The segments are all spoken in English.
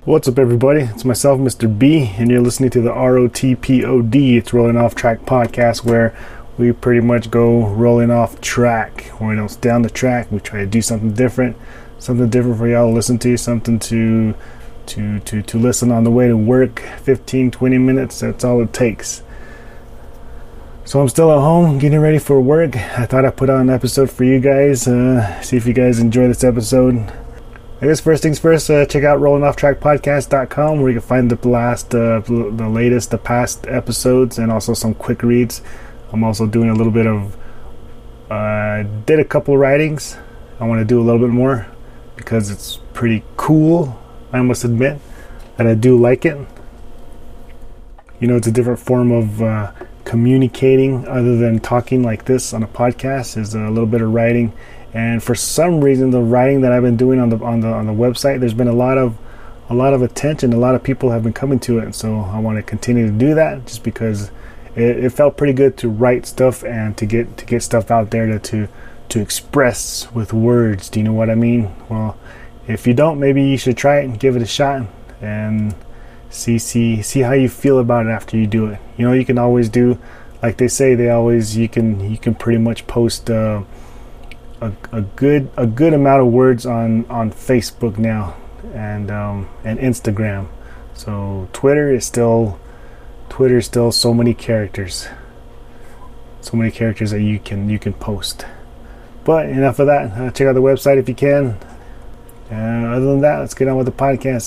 What's up, everybody? It's myself, Mr. B, and you're listening to the ROTPOD. It's Rolling Off Track podcast, where we pretty much go rolling off track. When we don't stay on the track, we try to do something different for y'all to listen to, something to listen on the way to work. 15-20 minutes, that's all it takes. So I'm still at home getting ready for work. I thought I'd put out an episode for you guys, see if you guys enjoy this episode. I guess first things first, check out rollingofftrackpodcast.com, where you can find the past episodes, and also some quick reads. I'm also doing a little bit of did a couple writings. I want to do a little bit more because it's pretty cool. I must admit that I do like it. You know, it's a different form of communicating other than talking like this on a podcast. Is a little bit of writing. And for some reason, the writing that I've been doing on the website, there's been a lot of attention. A lot of people have been coming to it, and so I want to continue to do that, just because it felt pretty good to write stuff and to get stuff out there to express with words. Do you know what I mean? Well, if you don't, maybe you should try it and give it a shot and see how you feel about it after you do it. You know, you can always do, like they say, you can pretty much post a good amount of words on Facebook now, and Instagram. So Twitter is still so many characters that you can post. But enough of that. Check out the website if you can. Other than that, let's get on with the podcast.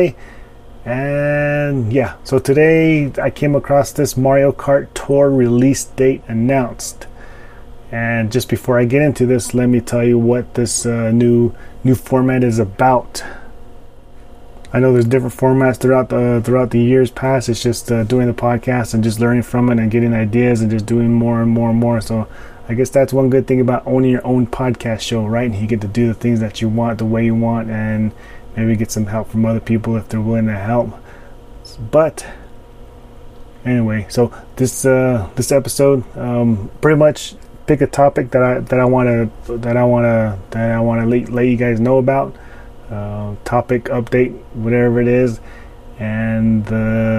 So today I came across this Mario Kart Tour release date announced. And just before I get into this, let me tell you what this new format is about. I know there's different formats throughout the years past. It's just doing the podcast and just learning from it and getting ideas and just doing more and more and more. So I guess that's one good thing about owning your own podcast show, right? You get to do the things that you want the way you want, and maybe get some help from other people if they're willing to help. But anyway, so this episode, pretty much pick a topic that I want to let you guys know about. Topic update, whatever it is, and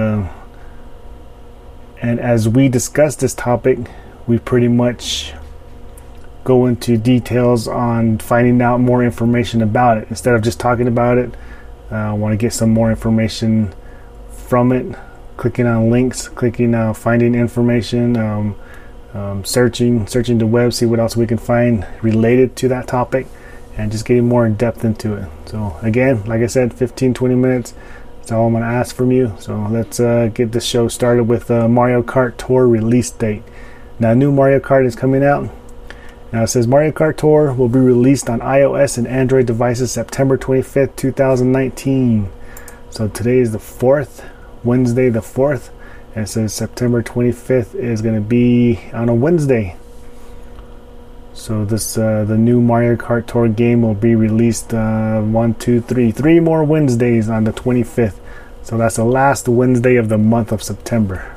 as we discuss this topic, we pretty much go into details on finding out more information about it. Instead of just talking about it, I want to get some more information from it. Clicking on links, finding information. Searching the web, see what else we can find related to that topic, and just getting more in depth into it. So again, like I said, 15-20 minutes, that's all I'm going to ask from you. So let's get this show started with Mario Kart Tour release date. Now, new Mario Kart is coming out. Now it says Mario Kart Tour will be released on iOS and Android devices September 25th, 2019. So today is the 4th, Wednesday the 4th. And it says September 25th is going to be on a Wednesday. So this the new Mario Kart Tour game will be released 3 more Wednesdays on the 25th. So that's the last Wednesday of the month of September.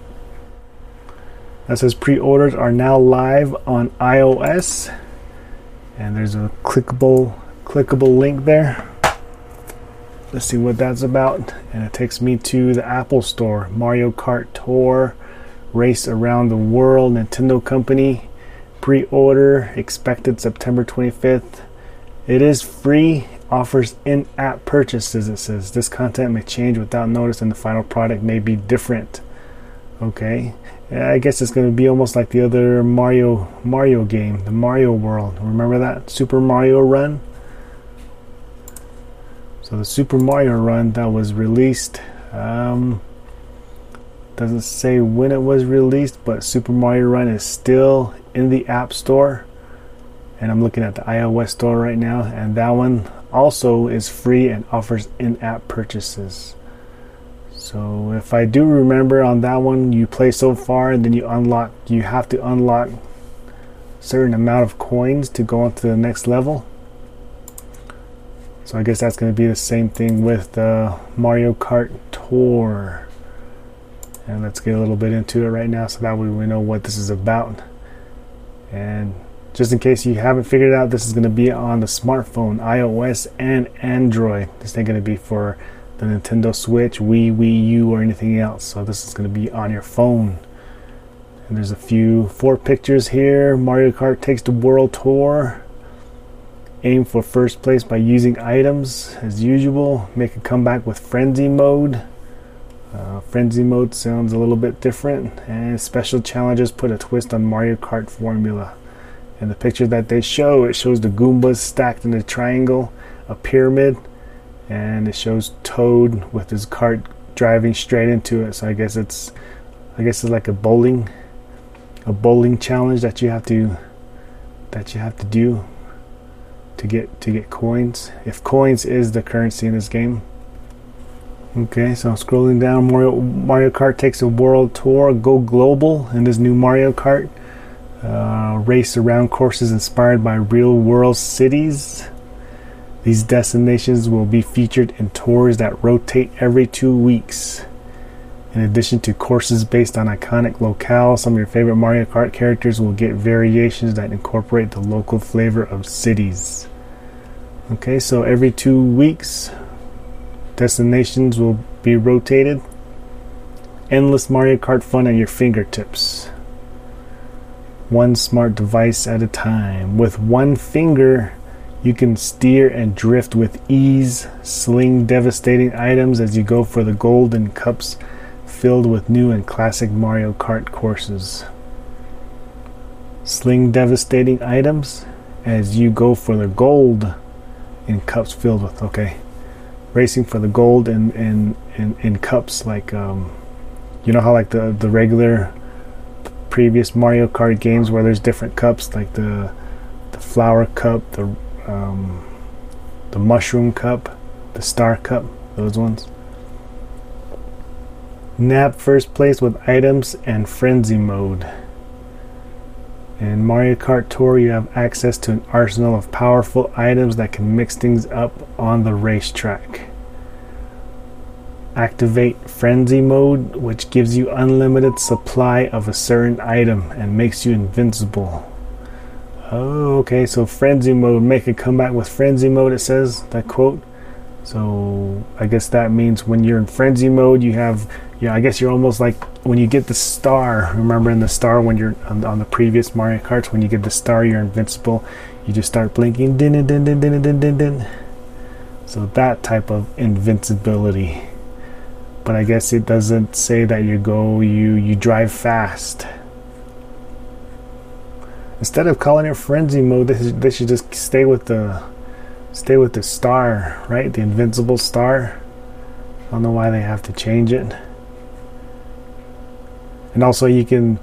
That says pre-orders are now live on iOS, and there's a clickable link there. Let's see what that's about, and it takes me to the Apple Store. Mario Kart Tour, Race Around the World, Nintendo Company. Pre-order expected September 25th. It is free. Offers in-app purchases. It says this content may change without notice, and the final product may be different. Okay, I guess it's going to be almost like the other Mario game, the Mario World. Remember that Super Mario Run? So the Super Mario Run that was released, doesn't say when it was released, but Super Mario Run is still in the App Store, and I'm looking at the iOS store right now, and that one also is free and offers in-app purchases. So if I do remember, on that one, you play so far, and then you have to unlock a certain amount of coins to go on to the next level. So I guess that's going to be the same thing with Mario Kart Tour. And let's get a little bit into it right now, so that way we know what this is about. And just in case you haven't figured it out, this is going to be on the smartphone, iOS and Android. This ain't going to be for the Nintendo Switch, Wii U, or anything else. So this is going to be on your phone. And there's 4 pictures here. Mario Kart takes the world tour. Aim for first place by using items as usual. Make a comeback with frenzy mode. Frenzy mode sounds a little bit different. And special challenges put a twist on Mario Kart formula. And the picture that they show, it shows the Goombas stacked in a triangle, a pyramid, and it shows Toad with his cart driving straight into it. So I guess it's like a bowling challenge that you have to do to get coins. If coins is the currency in this game. Okay, so scrolling down, Mario Kart takes a world tour. Go global in this new Mario Kart. Race around courses inspired by real-world cities. These destinations will be featured in tours that rotate every 2 weeks. In addition to courses based on iconic locales, some of your favorite Mario Kart characters will get variations that incorporate the local flavor of cities. Okay, so every 2 weeks, destinations will be rotated. Endless Mario Kart fun at your fingertips. One smart device at a time. With one finger, you can steer and drift with ease, sling devastating items as you go for the golden cups filled with new and classic Mario Kart courses. Sling devastating items as you go for the gold in cups filled with, okay. Racing for the gold in cups, like, you know how like the regular previous Mario Kart games where there's different cups, like the flower cup, the mushroom cup, the star cup, those ones. Nab first place with items and frenzy mode. In Mario Kart Tour, you have access to an arsenal of powerful items that can mix things up on the racetrack. Activate frenzy mode, which gives you unlimited supply of a certain item and makes you invincible. Oh, okay, so frenzy mode, make a comeback with frenzy mode, it says, that quote. So I guess that means when you're in frenzy mode, you have, I guess you're almost like when you get the star. Remember in the star, when you're on the previous Mario Karts, when you get the star, you're invincible. You just start blinking, din din din din din din din din. So that type of invincibility. But I guess it doesn't say that you drive fast. Instead of calling it frenzy mode, they should just stay with the star, right? The invincible star. I don't know why they have to change it. And also you can,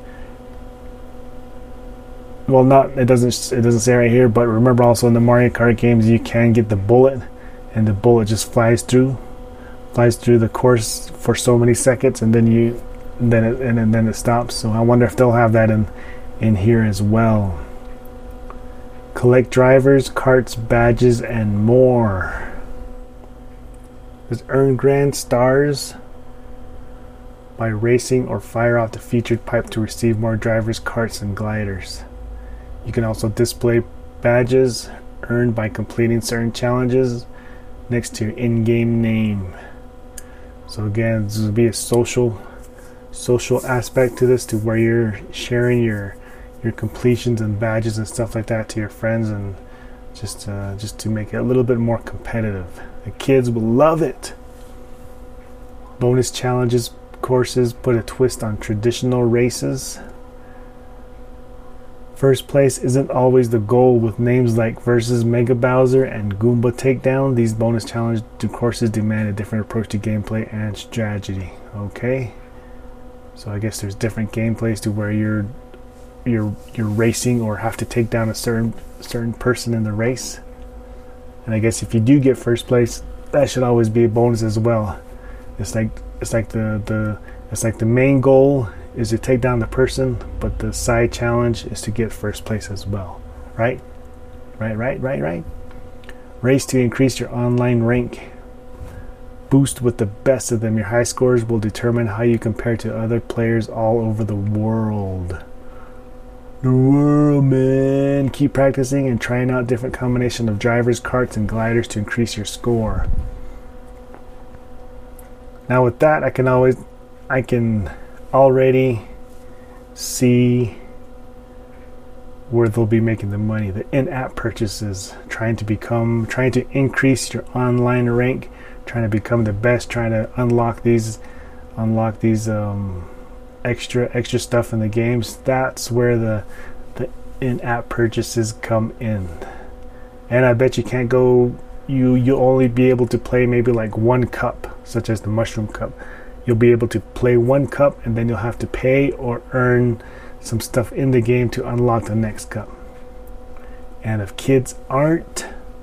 well, it doesn't say right here, but remember also in the Mario Kart games you can get the bullet, and the bullet just flies through the course for so many seconds, and then it stops. So I wonder if they'll have that in here as well. Collect drivers, carts, badges, and more. Just earn grand stars by racing or fire off the featured pipe to receive more drivers, carts, and gliders. You can also display badges earned by completing certain challenges next to your in-game name. So again, this will be a social aspect to this, to where you're sharing your completions and badges and stuff like that to your friends, and just to make it a little bit more competitive. The kids will love it. Bonus challenges courses put a twist on traditional races. First place isn't always the goal, with names like Versus Mega Bowser and Goomba Takedown. These bonus challenge courses demand a different approach to gameplay and strategy. Okay, so I guess there's different gameplays to where you're racing or have to take down a certain person in the race. And I guess if you do get first place, that should always be a bonus as well. It's like the main goal is to take down the person, but the side challenge is to get first place as well. Right? Race to increase your online rank. Boost with the best of them. Your high scores will determine how you compare to other players all over the world. The world, man. Keep practicing and trying out different combination of drivers, carts, and gliders to increase your score. Now with that, I can already see where they'll be making the money. The in-app purchases, trying to increase your online rank, trying to become the best, trying to unlock these extra stuff in the games. That's where the in-app purchases come in. And I bet you can't go, you'll only be able to play maybe like one cup, such as the mushroom cup. You'll be able to play one cup, and then you'll have to pay or earn some stuff in the game to unlock the next cup. And if kids aren't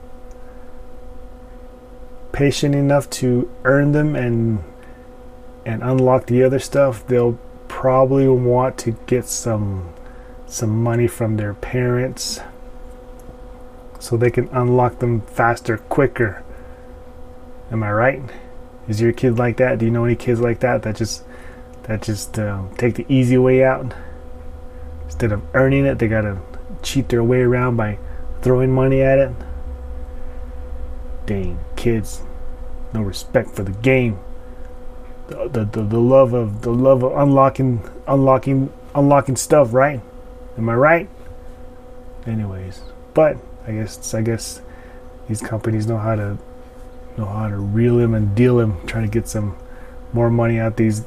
patient enough to earn them and unlock the other stuff, they'll probably want to get some money from their parents so they can unlock them faster, quicker. Am I right? Is your kid like that? Do you know any kids like that just take the easy way out? Instead of earning it, they gotta cheat their way around by throwing money at it. Dang kids, no respect for the game. The love of unlocking stuff, right? Am I right? Anyways, but I guess these companies know how to reel him and deal him, trying to get some more money out these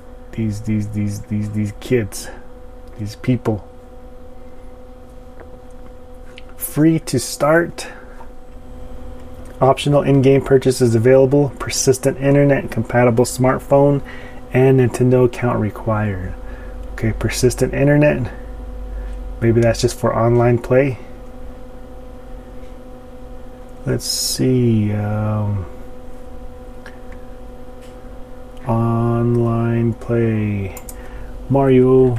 kids, these people. Free to start. Optional in-game purchases available. Persistent internet, compatible smartphone, and Nintendo account required. Okay, persistent internet. Maybe that's just for online play. Let's see. Online play. Mario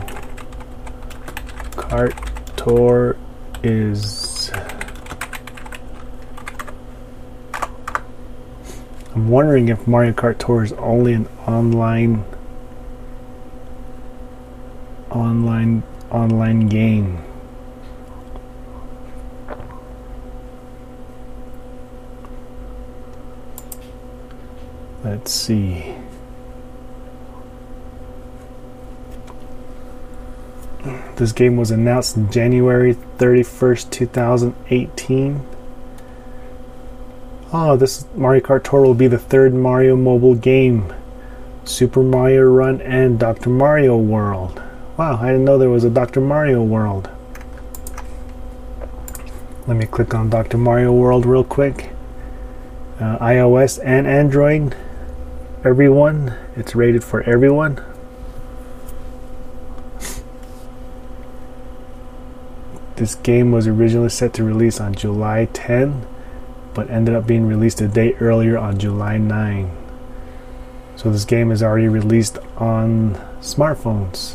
Kart Tour is... I'm wondering if Mario Kart Tour is only an online game. Let's see. This game was announced on January 31st, 2018. Oh, this Mario Kart Tour will be the third Mario mobile game. Super Mario Run and Dr. Mario World. Wow, I didn't know there was a Dr. Mario World. Let me click on Dr. Mario World real quick. iOS and Android. Everyone. It's rated for everyone. This game was originally set to release on July 10, but ended up being released a day earlier on July 9. So this game is already released on smartphones.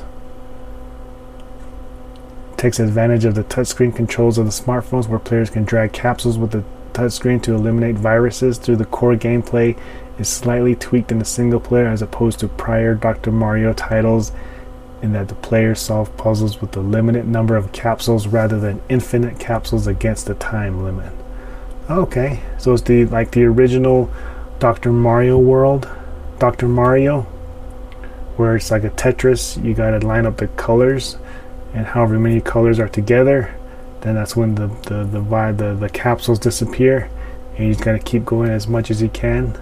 It takes advantage of the touchscreen controls of the smartphones, where players can drag capsules with the touchscreen to eliminate viruses. Through the core gameplay is slightly tweaked in the single player as opposed to prior Dr. Mario titles, in that the players solve puzzles with a limited number of capsules rather than infinite capsules against the time limit. Okay, so it's like the original Dr. Mario World, Dr. Mario, where it's like a Tetris. You gotta line up the colors, and however many colors are together, then that's when the capsules disappear, and you just gotta keep going as much as you can.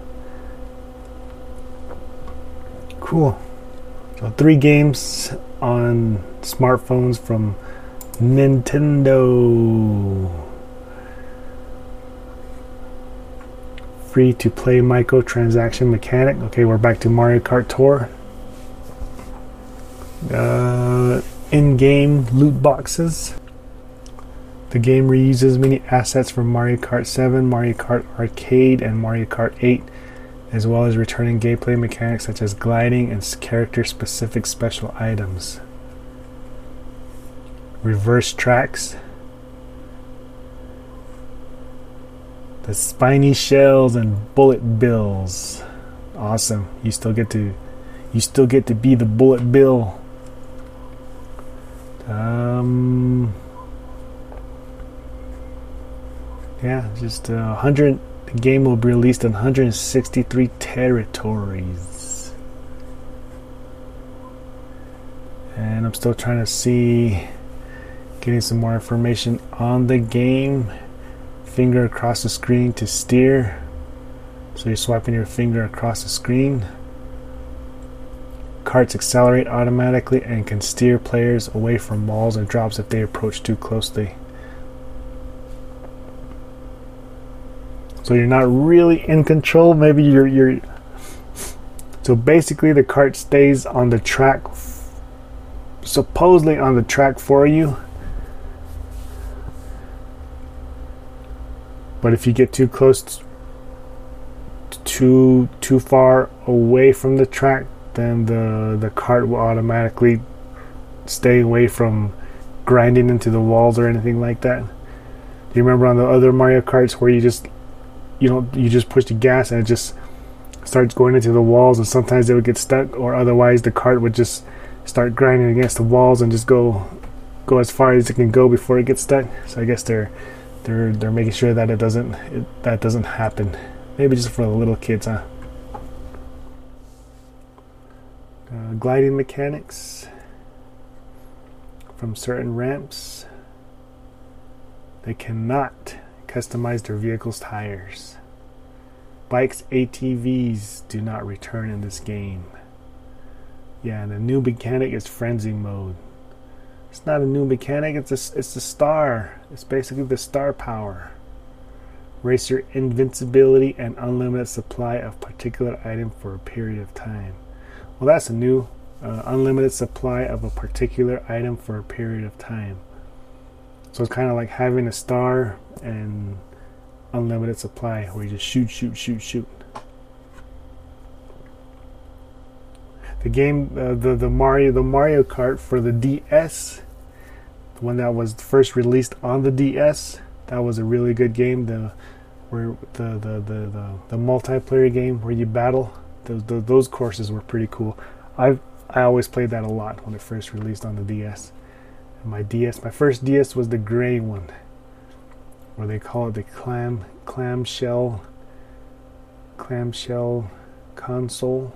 Cool. So 3 games on smartphones from Nintendo. Free to play microtransaction mechanic. Okay, we're back to Mario Kart Tour. In-game loot boxes. The game reuses many assets from Mario Kart 7, Mario Kart Arcade, and Mario Kart 8, as well as returning gameplay mechanics such as gliding and character-specific special items. Reverse tracks. The spiny shells and bullet bills. Awesome. You still get to be the bullet bill. Yeah, just 100. The game will be released in 163 territories. And I'm still trying to see, getting some more information on the game. Finger across the screen to steer. So you're swiping your finger across the screen. Carts accelerate automatically and can steer players away from walls and drops if they approach too closely. So you're not really in control. Maybe you're so basically the cart stays on the track, supposedly on the track for you. But if you get too close, too far away from the track, then the cart will automatically stay away from grinding into the walls or anything like that. Do you remember on the other Mario Karts where you just push the gas and it just starts going into the walls, and sometimes they would get stuck, or otherwise the cart would just start grinding against the walls and just go as far as it can go before it gets stuck. So I guess they're making sure that that doesn't happen. Maybe just for the little kids, huh? Gliding mechanics from certain ramps. They cannot customize their vehicle's tires. Bikes, ATVs do not return in this game. Yeah, and the new mechanic is frenzy mode. It's not a new mechanic, it's the star. It's basically the star power. Racer invincibility and unlimited supply of particular item for a period of time. Well, that's a new unlimited supply of a particular item for a period of time. So it's kind of like having a star and unlimited supply, where you just shoot. The game, the Mario Kart for the DS, the one that was first released on the DS, that was a really good game. The multiplayer game where you battle, those courses were pretty cool. I always played that a lot when it first released on the DS. And my first DS was the gray one, or they call it the clamshell console.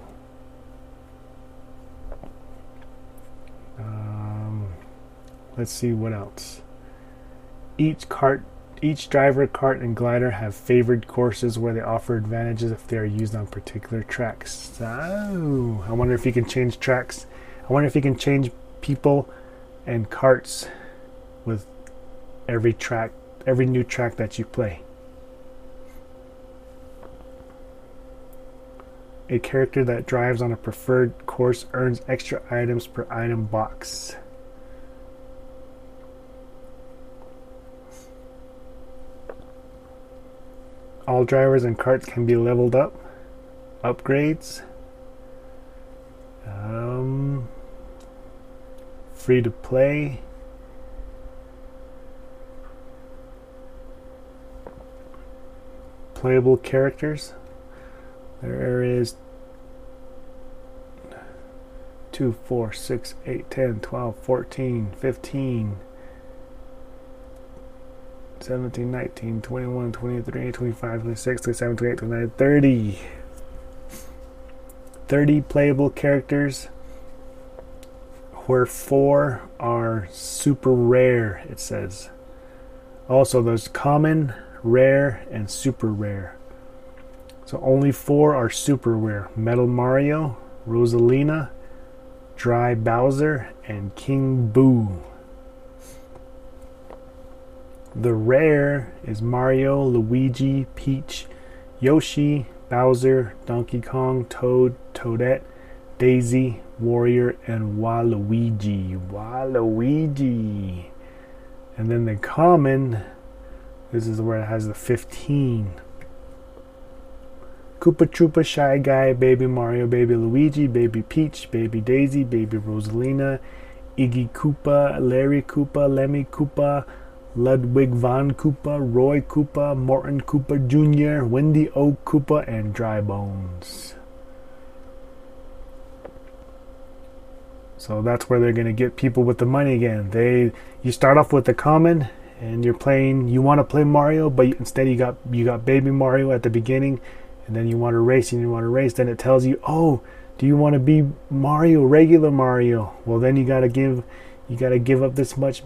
Let's see what else. Each driver, cart, and glider have favored courses where they offer advantages if they are used on particular tracks. Oh, I wonder if you can change tracks. I wonder if you can change people and carts with every new track that you play. A character that drives on a preferred course earns extra items per item box. All drivers and carts can be leveled up. Upgrades. Free to play. Playable characters. There is 2, 4, 6, 8, 10, 12, 14, 15, 17, 19, 21, 23, 25, 26, 27, 28, 29, 30. 30 playable characters, where 4 are super rare, it says. Also, there's common, rare, and super rare. So only 4 are super rare. Metal Mario, Rosalina, Dry Bowser, and King Boo. The rare is Mario, Luigi, Peach, Yoshi, Bowser, Donkey Kong, Toad, Toadette, Daisy, Warrior, and Waluigi. And then the common, this is where it has the 15. Koopa Troopa, Shy Guy, Baby Mario, Baby Luigi, Baby Peach, Baby Daisy, Baby Rosalina, Iggy Koopa, Larry Koopa, Lemmy Koopa, Ludwig von Koopa, Roy Koopa, Morton Koopa Jr., Wendy O. Koopa, and Dry Bones. So that's where they're going to get people with the money again. You start off with the common, and you want to play Mario, but instead you got Baby Mario at the beginning, and then you want to race, then it tells you, oh, Do you want to be Mario, regular Mario? Well, then you gotta give up this much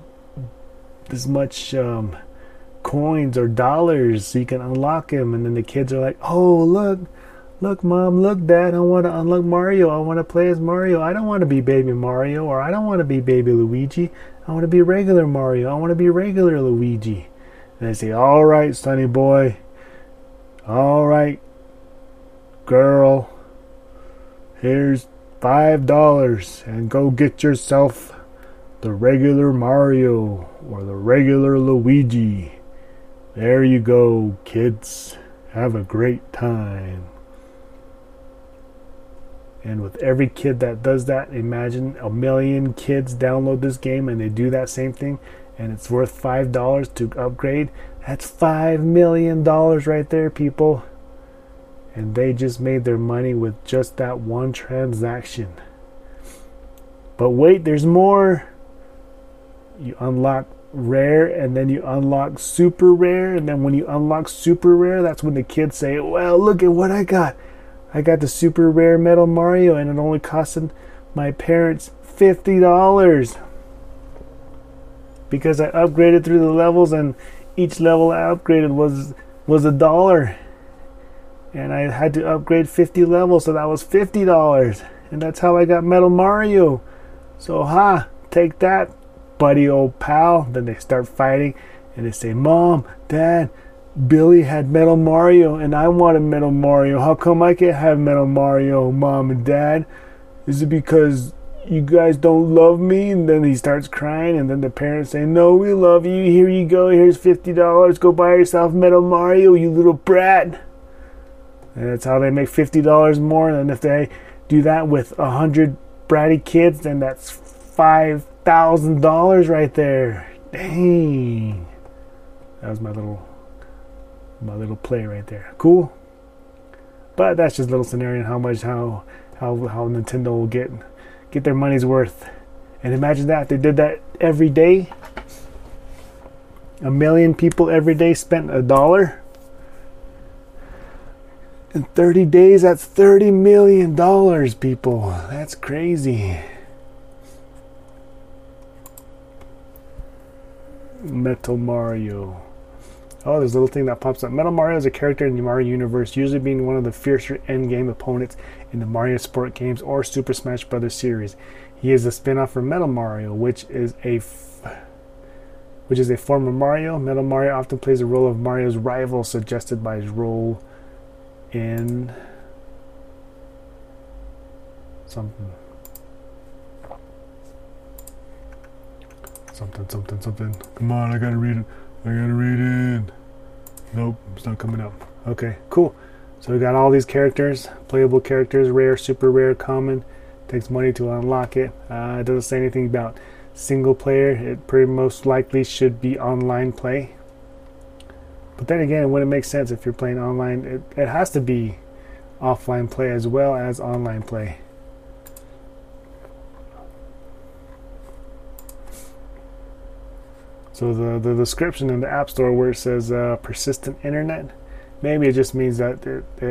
coins or dollars so you can unlock him. And then the kids are like, oh, look, Mom, look, Dad, I want to unlock Mario. I want to play as Mario. I don't want to be baby Mario, or I don't want to be baby Luigi. I want to be regular Mario. I want to be regular Luigi. And they say, all right, sonny boy. All right, girl. Here's $5 and go get yourself the regular Mario or the regular Luigi. There you go, kids. Have a great time. And with every kid that does that, imagine 1 million kids download this game and they do that same thing, and it's worth $5 to upgrade. That's $5 million right there, people. And they just made their money with just that one transaction. But wait, there's more. You unlock rare, and then you unlock super rare, and then when you unlock super rare, that's when the kids say, well, look at what I got. I got the super rare Metal Mario, and it only costed my parents $50 because I upgraded through the levels, and each level I upgraded was $1, and I had to upgrade 50 levels, so that was $50, and that's how I got Metal Mario. So take that, buddy, old pal. Then they start fighting, and they say, Mom, Dad, Billy had Metal Mario and I wanted Metal Mario. How come I can't have Metal Mario, Mom and Dad? Is it because you guys don't love me? And then he starts crying, and then the parents say, no, we love you. Here you go. Here's $50. Go buy yourself Metal Mario, you little brat. And that's how they make $50 more. And if they do that with 100 bratty kids, then that's $5,000 right there. Dang. That was my little play right there. Cool. But that's just a little scenario on how Nintendo will get their money's worth. And imagine that, if they did that every day. 1 million people every day spent $1. In 30 days, that's $30 million, people. That's crazy. Metal Mario. Oh, there's a little thing that pops up. Metal Mario is a character in the Mario universe, usually being one of the fiercer endgame opponents in the Mario Sport games or Super Smash Bros. Series. He is a spin-off from Metal Mario, which is a form of Mario. Metal Mario often plays the role of Mario's rival, suggested by his role in something. Come on, I gotta read it. Nope, it's not coming up. Okay, cool. So we got all these characters, playable characters, rare, super rare, common. Takes money to unlock it. It doesn't say anything about single player. It pretty most likely should be online play. But then again, it wouldn't make sense if you're playing online. It has to be offline play as well as online play. So the description in the App Store where it says persistent internet, maybe it just means that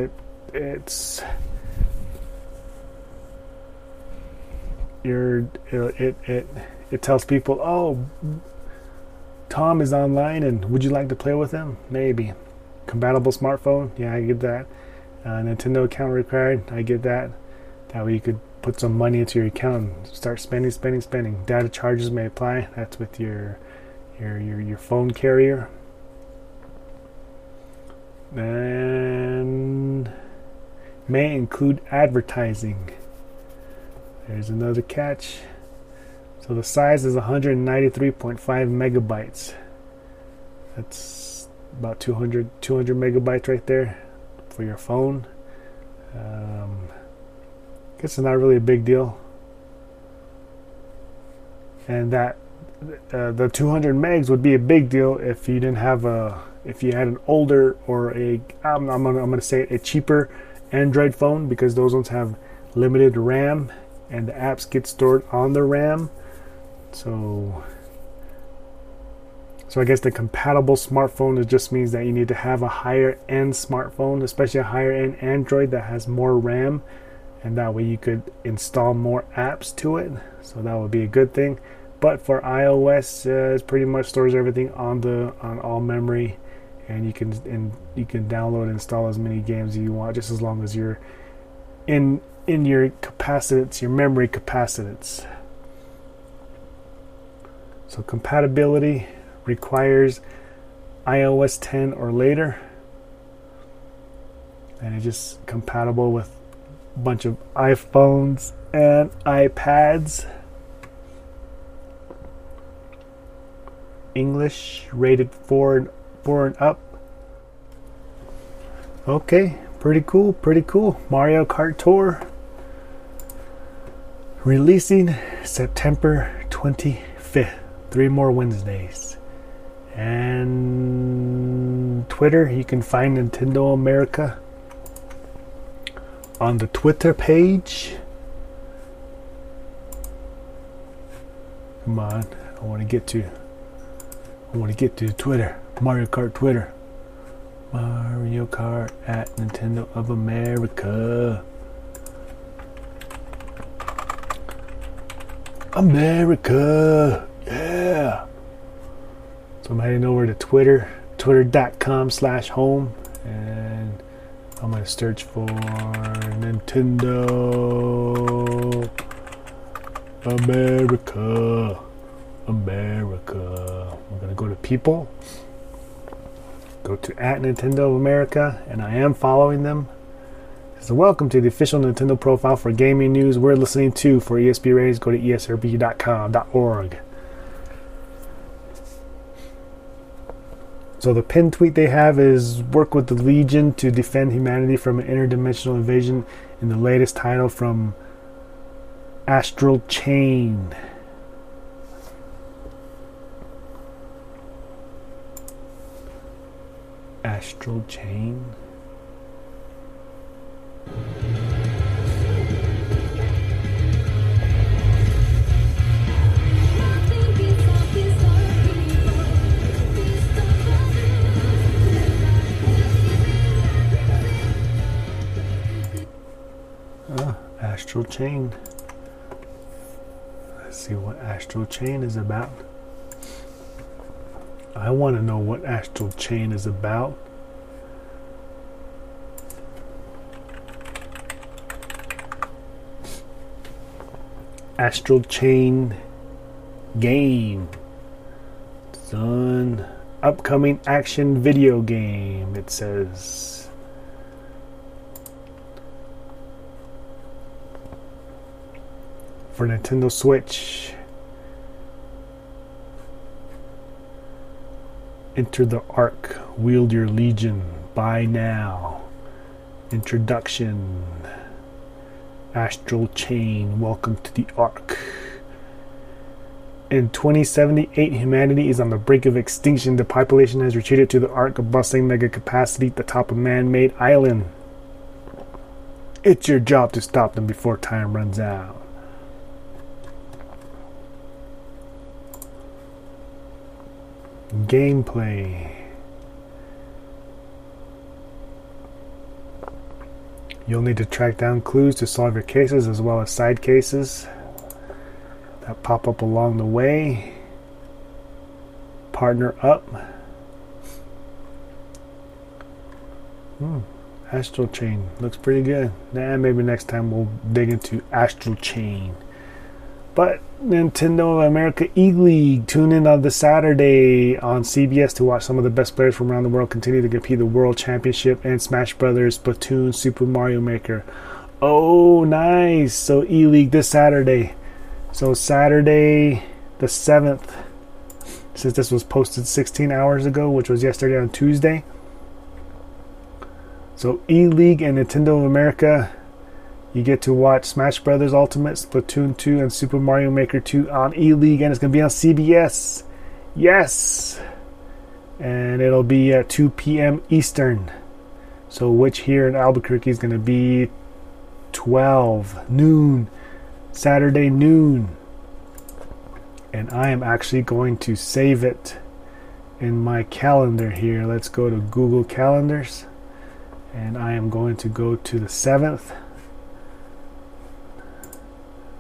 it tells people, oh, Tom is online and would you like to play with him? Maybe. Compatible smartphone, yeah, I get that. Nintendo account required, I get that. That way you could put some money into your account and start spending. Data charges may apply. That's with your phone carrier. And may include advertising. There's another catch. So the size is 193.5 megabytes. That's about 200 megabytes right there for your phone. Guess it's not really a big deal. And that the 200 megs would be a big deal if you didn't have if you had an older or I'm gonna say a cheaper Android phone, because those ones have limited RAM and the apps get stored on the RAM. So I guess the compatible smartphone, it just means that you need to have a higher end smartphone, especially a higher end Android that has more RAM and that way you could install more apps to it, so that would be a good thing. But for iOS, it pretty much stores everything on all memory, and you can download and install as many games as you want, just as long as you're in your capacitance, your memory capacitance. So compatibility requires iOS 10 or later, and it's just compatible with a bunch of iPhones and iPads. English rated 4 and up. Okay, pretty cool. Mario Kart Tour releasing September 25th. 3 more Wednesdays. And Twitter, you can find Nintendo America on the Twitter page. Come on, I want to get to Twitter. Mario Kart Twitter. Mario Kart at Nintendo of America. America. Yeah. So I'm heading over to Twitter. Twitter.com/home. And I'm going to search for Nintendo America. America. We're going to go to people. Go to at Nintendo of America. And I am following them. So welcome to the official Nintendo profile for gaming news we're listening to. For ESP ratings, go to esrb.com.org. So the pinned tweet they have is work with the Legion to defend humanity from an interdimensional invasion in the latest title from Astral Chain. Astral Chain? Astral Chain. Let's see what Astral Chain is about. I want to know what Astral Chain is about. Astral Chain game. Son, upcoming action video game, it says. For Nintendo Switch. Enter the Ark. Wield your Legion. Buy now. Introduction. Astral Chain. Welcome to the Ark. In 2078, humanity is on the brink of extinction. The population has retreated to the Ark, a bustling mega capacity at the top of a man-made island. It's your job to stop them before time runs out. Gameplay. You'll need to track down clues to solve your cases as well as side cases that pop up along the way. Partner up. Astral Chain looks pretty good. Maybe next time we'll dig into Astral Chain. But Nintendo of America E-League, tune in on this Saturday on CBS to watch some of the best players from around the world continue to compete the World Championship and Smash Brothers, Splatoon, Super Mario Maker. Oh, nice. So E-League this Saturday. So Saturday the 7th, since this was posted 16 hours ago, which was yesterday on Tuesday. So E-League and Nintendo of America, you get to watch Smash Brothers Ultimate, Splatoon 2, and Super Mario Maker 2 on E-League, and it's going to be on CBS. Yes! And it'll be at 2 p.m. Eastern. So which here in Albuquerque is going to be 12 noon, Saturday noon. And I am actually going to save it in my calendar here. Let's go to Google Calendars. And I am going to go to the 7th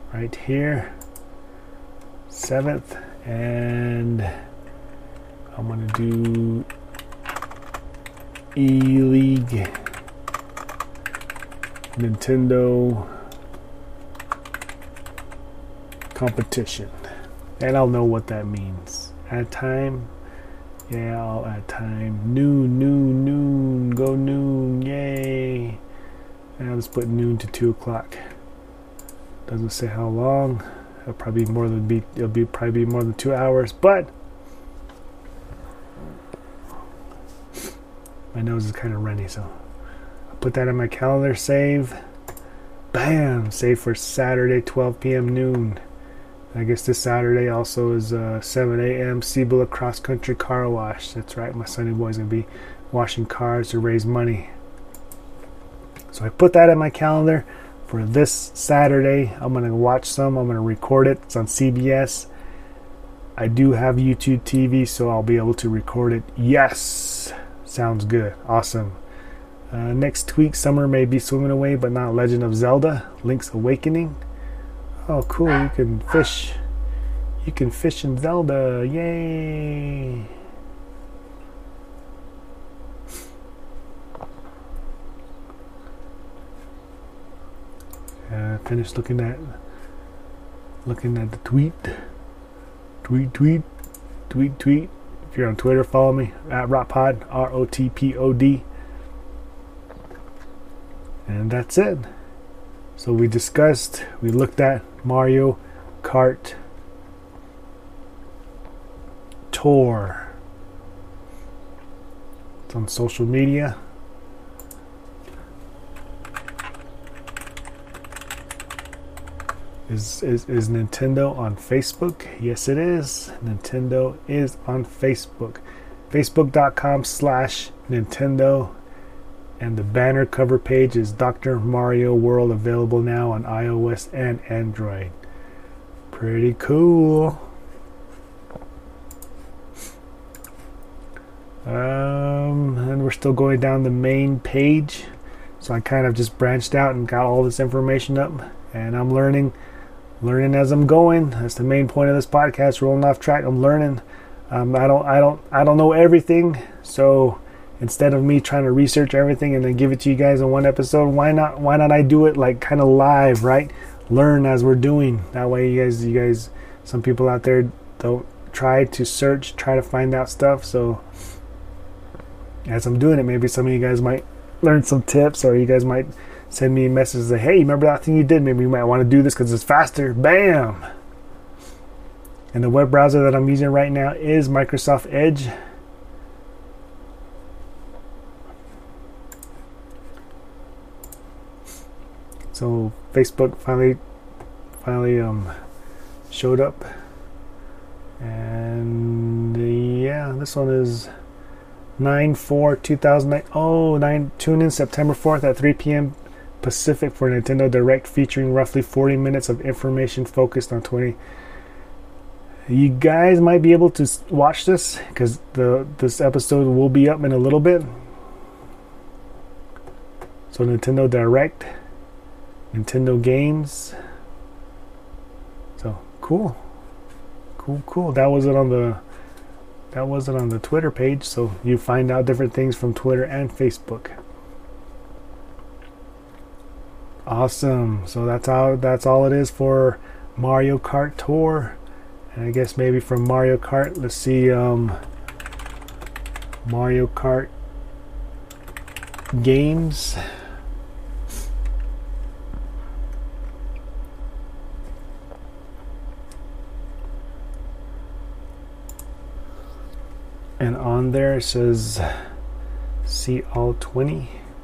right here, 7th, and I'm gonna do E-League Nintendo competition, and I'll know what that means. Add time, yeah, I'll add time. Noon, go noon, yay! And let's put noon to 2 o'clock. Doesn't say how long. It'll probably be more than 2 hours, but my nose is kind of runny, so I'll put that in my calendar. Save. Bam! Save for Saturday, 12 p.m. noon. I guess this Saturday also is 7 a.m. Cibola Cross Country Car Wash. That's right, my Sunny Boy's going to be washing cars to raise money. So I put that in my calendar for this Saturday. I'm going to watch some. I'm going to record it. It's on CBS. I do have YouTube TV, so I'll be able to record it. Yes! Sounds good. Awesome. Next week, summer may be swimming away, but not Legend of Zelda, Link's Awakening. Oh, cool. You can fish. You can fish in Zelda. Yay! Finished looking at the tweet. If you're on Twitter, follow me at Rotpod, ROTPOD. And that's it. So we looked at Mario Kart Tour. It's on social media. Is Nintendo on Facebook? Yes, it is. Nintendo is on Facebook. Facebook.com/Nintendo. And the banner cover page is Dr. Mario World, available now on iOS and Android. Pretty cool. And we're still going down the main page. So I kind of just branched out and got all this information up. And I'm learning as I'm going. That's the main point of this podcast. Rolling off track, I'm learning. I don't know everything. So instead of me trying to research everything and then give it to you guys in one episode, why not I do it like kind of live, right? Learn as we're doing. That way you guys, some people out there don't try to search, try to find out stuff. So as I'm doing it, maybe some of you guys might learn some tips, or you guys might send me a message say, hey, remember that thing you did? Maybe you might want to do this because it's faster. Bam! And the web browser that I'm using right now is Microsoft Edge. So Facebook finally showed up, and yeah, this one is 9/4/2009. Tune in September 4th at 3 p.m. Pacific for Nintendo Direct, featuring roughly 40 minutes of information focused on 20. You guys might be able to watch this because this episode will be up in a little bit. So Nintendo Direct, Nintendo games. So cool. That wasn't on the Twitter page, so you find out different things from Twitter and Facebook. Awesome. So that's all it is for Mario Kart Tour. And I guess maybe from Mario Kart, let's see, Mario Kart games. And on there it says see all 20.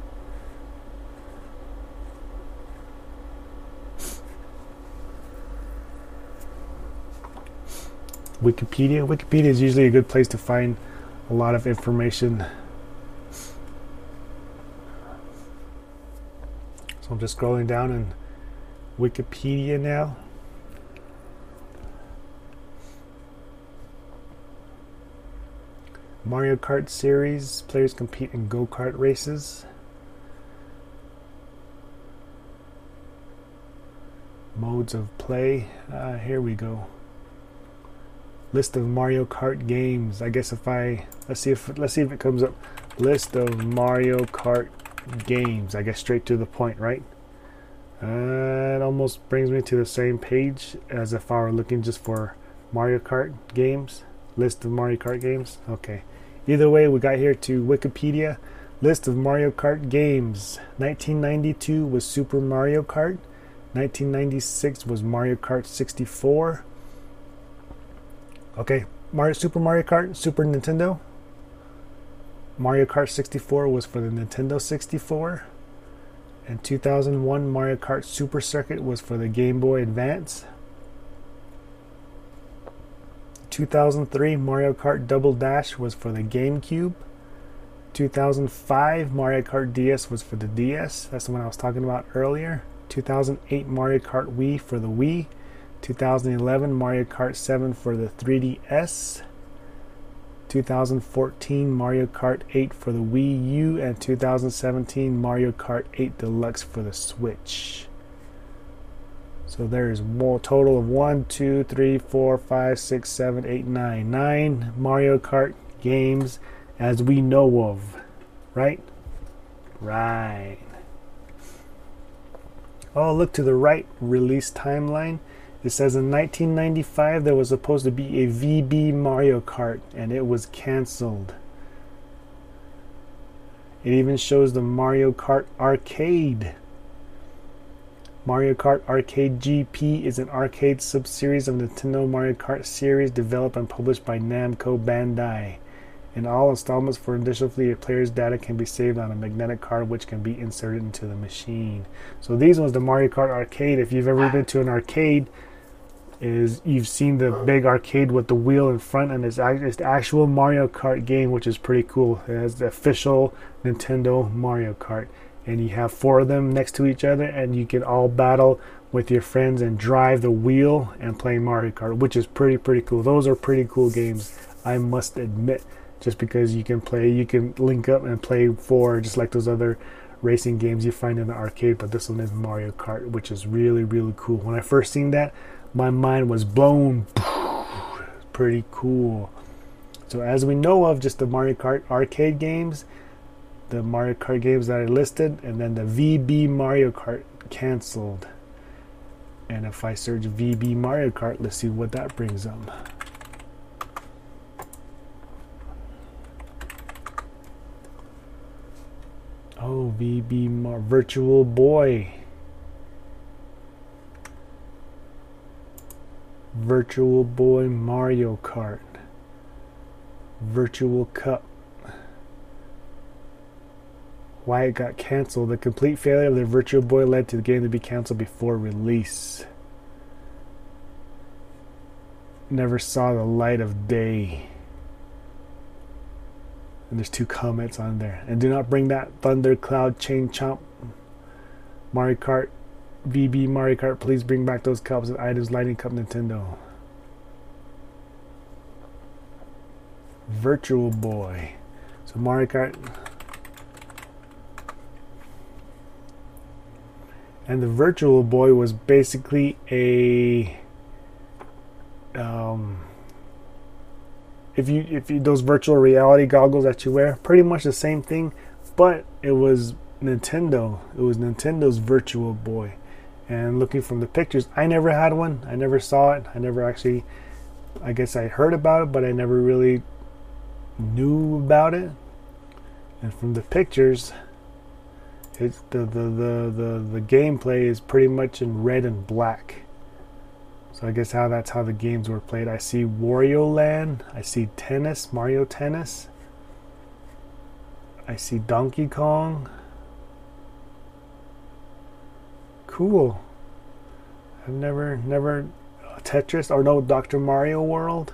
Wikipedia is usually a good place to find a lot of information. So I'm just scrolling down in Wikipedia now. Mario Kart series, players compete in go-kart races. Modes of play. Here we go. List of Mario Kart games. I guess if I let's see if it comes up. List of Mario Kart games. I guess straight to the point, right? It almost brings me to the same page as if I were looking just for Mario Kart games. List of Mario Kart games. Okay. Either way, we got here to Wikipedia. List of Mario Kart games. 1992 was Super Mario Kart. 1996 was Mario Kart 64. Okay, Super Mario Kart, Super Nintendo. Mario Kart 64 was for the Nintendo 64. And 2001 Mario Kart Super Circuit was for the Game Boy Advance. 2003 Mario Kart Double Dash was for the GameCube. 2005 Mario Kart DS was for the DS. That's the one I was talking about earlier. 2008 Mario Kart Wii for the Wii. 2011 Mario Kart 7 for the 3DS. 2014 Mario Kart 8 for the Wii U, and 2017 Mario Kart 8 Deluxe for the Switch. So there's a total of 1, 2, 3, 4, 5, 6, 7, 8, 9. 9 Mario Kart games as we know of. Right? Right. Oh, look to the right, release timeline. It says in 1995 there was supposed to be a VB Mario Kart and it was cancelled. It even shows the Mario Kart Arcade. Mario Kart Arcade GP is an arcade subseries of Nintendo Mario Kart series developed and published by Namco Bandai. In all installments for initially, a player's data can be saved on a magnetic card which can be inserted into the machine. So these ones, the Mario Kart Arcade, if you've ever been to an arcade, is you've seen the big arcade with the wheel in front, and it's the actual Mario Kart game, which is pretty cool. It has the official Nintendo Mario Kart, and you have 4 of them next to each other, and you can all battle with your friends and drive the wheel and play Mario Kart, which is pretty cool. Those are pretty cool games, I must admit, just because you can link up and play 4 just like those other racing games you find in the arcade, but this one is Mario Kart, which is really cool. When I first seen that, my mind was blown. Pretty cool. So as we know of, just the Mario Kart arcade games, the Mario Kart games that I listed, and then the VB Mario Kart canceled. And if I search VB Mario Kart, let's see what that brings up. Oh, Virtual Boy. Virtual Boy Mario Kart. Virtual Cup. Why it got canceled. The complete failure of the Virtual Boy led to the game to be canceled before release. Never saw the light of day. And there's 2 comments on there. And do not bring that Thundercloud Chain Chomp. Mario Kart VB Mario Kart, please bring back those cups and items. Lightning Cup Nintendo. Virtual Boy. So Mario Kart. And the Virtual Boy was basically a if you those virtual reality goggles that you wear, pretty much the same thing, but it was Nintendo. It was Nintendo's Virtual Boy. And looking from the pictures, I never had one. I never saw it. I never actually, I guess I heard about it, but I never really knew about it. And from the pictures, it's the gameplay is pretty much in red and black. So I guess that's how the games were played. I see Wario Land. I see Tennis, Mario Tennis. I see Donkey Kong. Cool. I've never Tetris, or no, Dr. Mario World.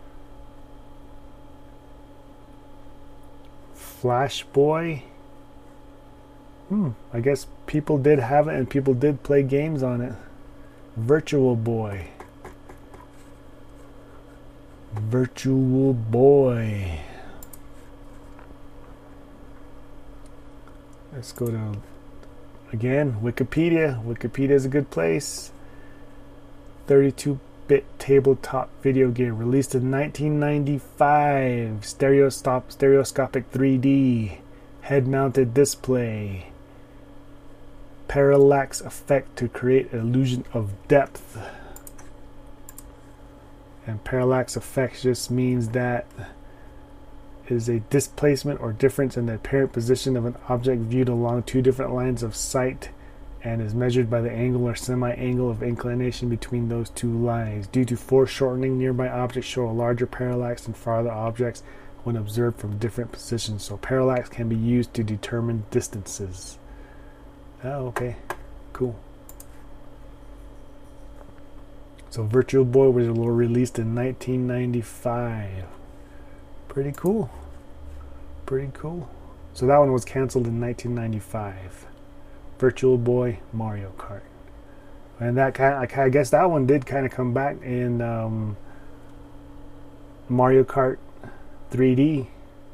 Flash Boy. I guess people did have it and people did play games on it. Virtual Boy. Virtual Boy. Let's go to, again, Wikipedia. Wikipedia is a good place. 32-bit tabletop video game released in 1995. Stereoscopic 3D, head-mounted display, parallax effect to create an illusion of depth. And parallax effect just means that is a displacement or difference in the apparent position of an object viewed along two different lines of sight, and is measured by the angle or semi-angle of inclination between those two lines. Due to foreshortening, nearby objects show a larger parallax than farther objects when observed from different positions. So parallax can be used to determine distances. Oh, okay. Cool. So Virtual Boy was released in 1995. Pretty cool. Pretty cool. So that one was canceled in 1995. Virtual Boy Mario Kart. And that I guess that one did kind of come back in Mario Kart 3D.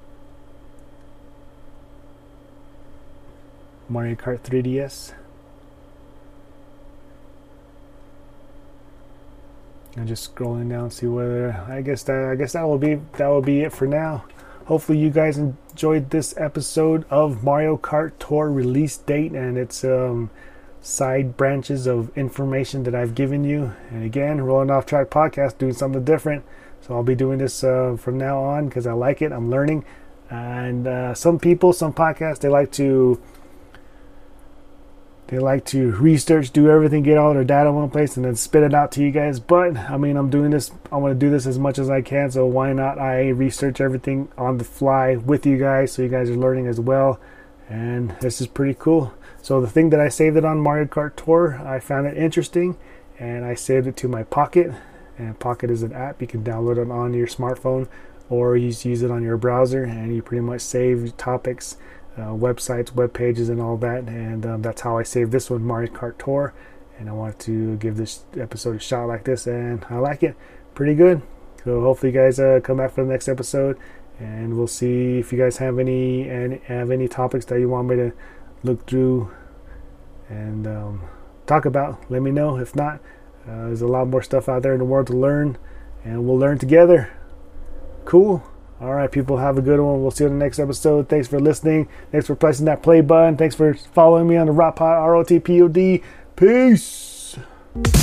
Mario Kart 3DS. I'm just scrolling down, see whether I guess that will be it for now. Hopefully you guys enjoyed this episode of Mario Kart Tour release date and its side branches of information that I've given you. And again, Rolling Off Track Podcast, doing something different. So I'll be doing this from now on because I like it. I'm learning. And some podcasts, they like to research, do everything, get all their data in one place, and then spit it out to you guys. But I mean, I'm doing this. I want to do this as much as I can. So why not? I research everything on the fly with you guys, so you guys are learning as well. And this is pretty cool. So the thing that I saved it on Mario Kart Tour, I found it interesting, and I saved it to my Pocket. And Pocket is an app you can download it on your smartphone, or you just use it on your browser, and you pretty much save topics, websites, web pages, and all that. And that's how I saved this one, Mario Kart Tour. And I wanted to give this episode a shot like this, and I like it pretty good. So hopefully you guys come back for the next episode, and we'll see if you guys have any topics that you want me to look through and talk about. Let me know. If not, there's a lot more stuff out there in the world to learn, and we'll learn together. Cool. All right, people, have a good one. We'll see you in the next episode. Thanks for listening. Thanks for pressing that play button. Thanks for following me on the ROTPOD. Peace.